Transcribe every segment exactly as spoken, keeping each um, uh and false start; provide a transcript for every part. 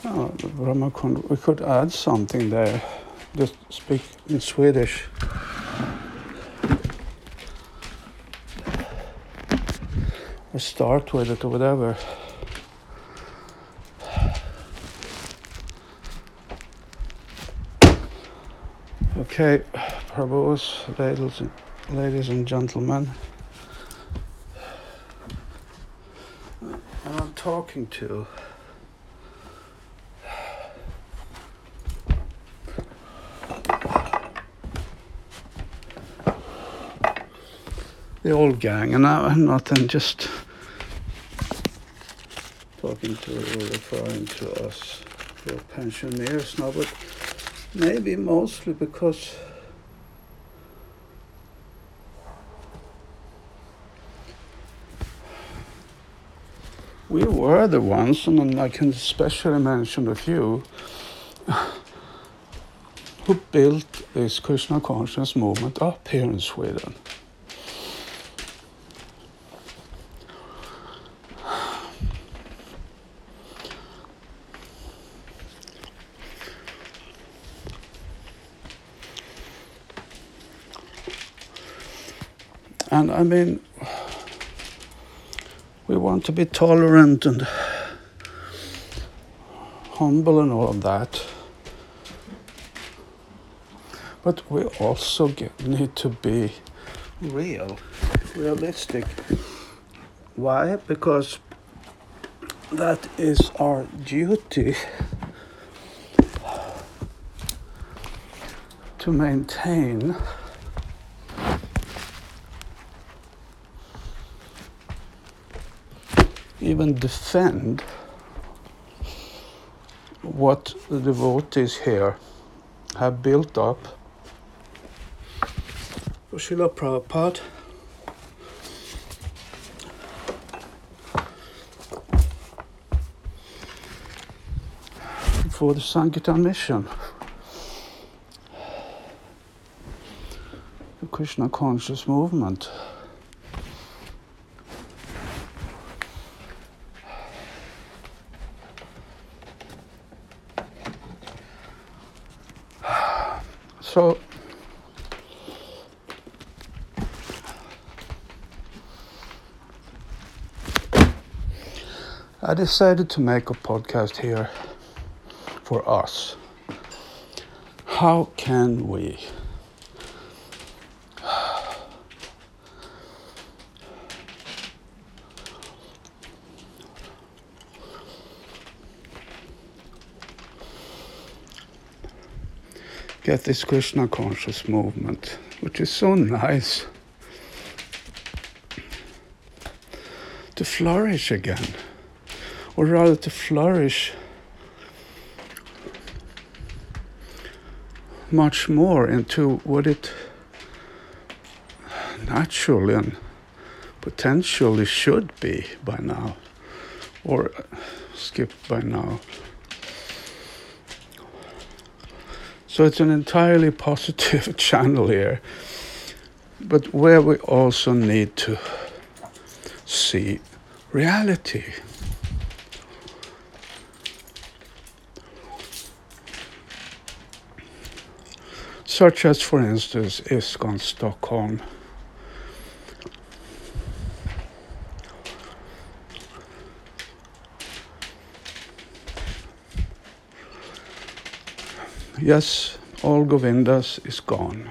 Oh, the Brahmakund, we could add something there. Just speak in Swedish. Or start with it or whatever. Okay, Prabhus, ladies and, ladies and gentlemen. And I'm talking to the old gang, and I'm not then just talking to or referring to us, the pensioners now, but maybe mostly because we were the ones, and I can especially mention a few, who built this Krishna conscious movement up here in Sweden. And I mean, we want to be tolerant and humble and all of that. But we also get, need to be real, realistic. Why? Because that is our duty to maintain even defend what the devotees here have built up for Srila Prabhupada. For the Sankirtan mission, the Krishna conscious movement. So, I decided to make a podcast here for us. How can we get this Krishna conscious movement, which is so nice, to flourish again, or rather to flourish much more into what it naturally and potentially should be by now, or skipped by now. So it's an entirely positive channel here, but where we also need to see reality. Such as, for instance, ISKCON Stockholm. Yes, all Govindas is gone.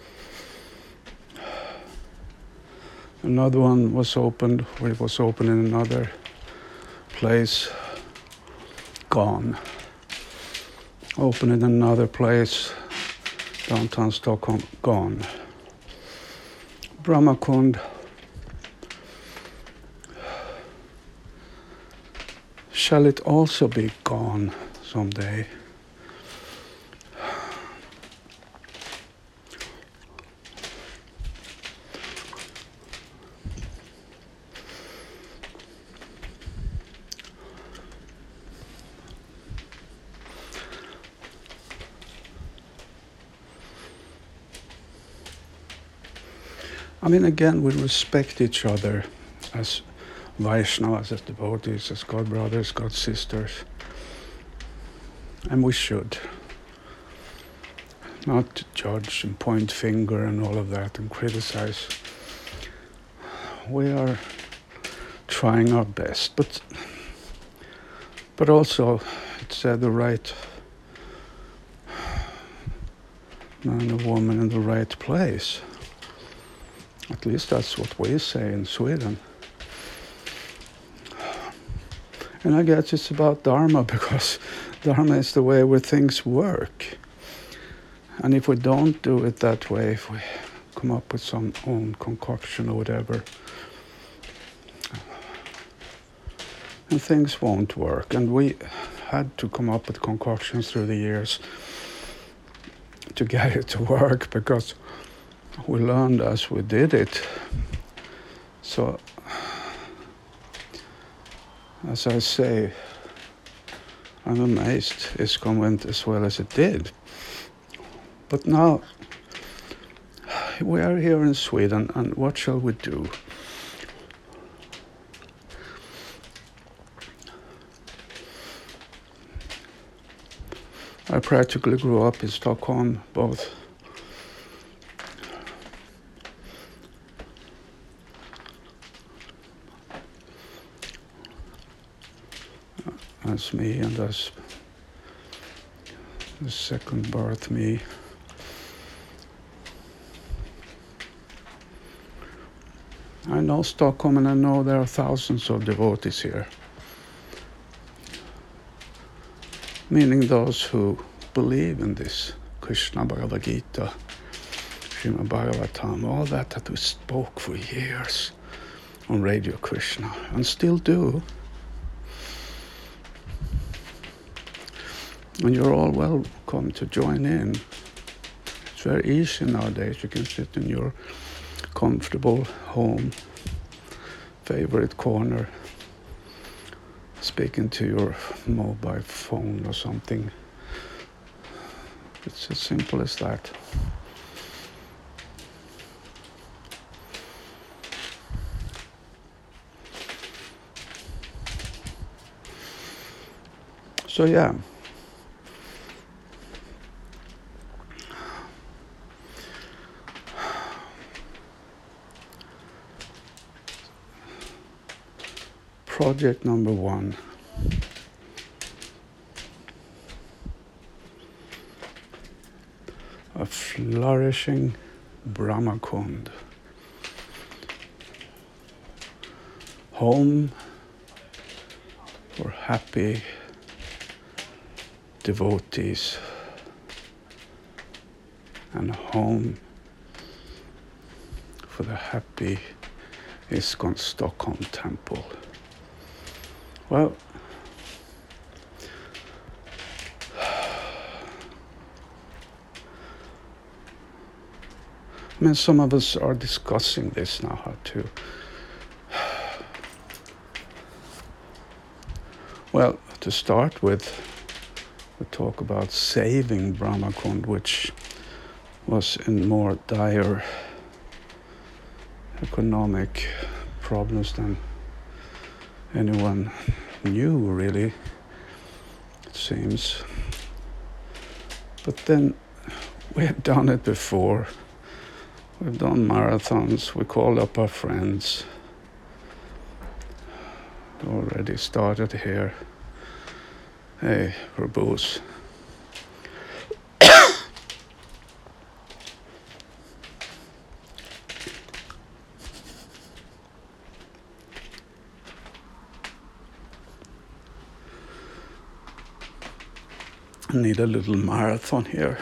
Another one was opened, or it was opened in another place, gone. Opened in another place, downtown Stockholm, gone. Brahmakund, shall it also be gone someday? I mean, again, we respect each other as Vaishnavas, as devotees, as God brothers, God sisters. And we should. Not to judge and point finger and all of that and criticize. We are trying our best, but but also it's uh, the right man or woman in the right place. At least that's what we say in Sweden. And I guess it's about Dharma, because Dharma is the way where things work. And if we don't do it that way, if we come up with some own concoction or whatever, and things won't work. And we had to come up with concoctions through the years to get it to work, because we learned as we did it. So, as I say, I'm amazed ISKCON went as well as it did. But now, we are here in Sweden, and what shall we do? I practically grew up in Stockholm, both as me and as the second birth me. I know Stockholm, and I know there are thousands of devotees here. Meaning those who believe in this Krishna Bhagavad Gita, Srimad Bhagavatam, all that that we spoke for years on Radio Krishna, and still do. And you're all welcome to join in. It's very easy nowadays. You can sit in your comfortable home, favorite corner, speaking to your mobile phone or something. It's as simple as that. So yeah. Project number one. A flourishing Brahmakund. Home for happy devotees, and a home for the happy ISKCON Stockholm temple. Well, I mean, some of us are discussing this now, how to, well, to start with, we talk about saving Brahmakund, which was in more dire economic problems than anyone knew, really, it seems. But then we had done it before. We've done marathons, we called up our friends. Already started here. Hey, Prabhus. I need a little marathon here.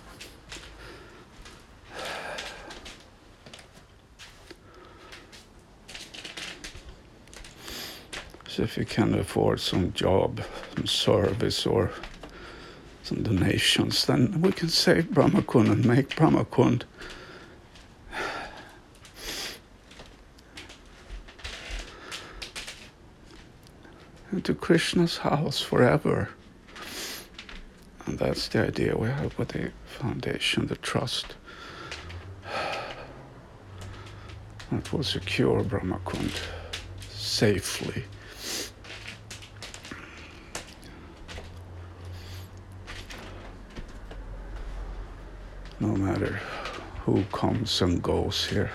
So if you can afford some job, some service, or some donations, then we can save Brahmakund and make Brahmakund into Krishna's house forever. And that's the idea we have with the foundation, the trust that will secure Brahmakund safely. no matter who comes and goes here.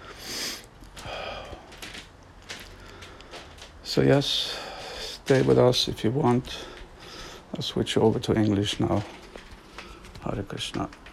So yes, stay with us if you want. I'll switch over to English now. Hare Krishna.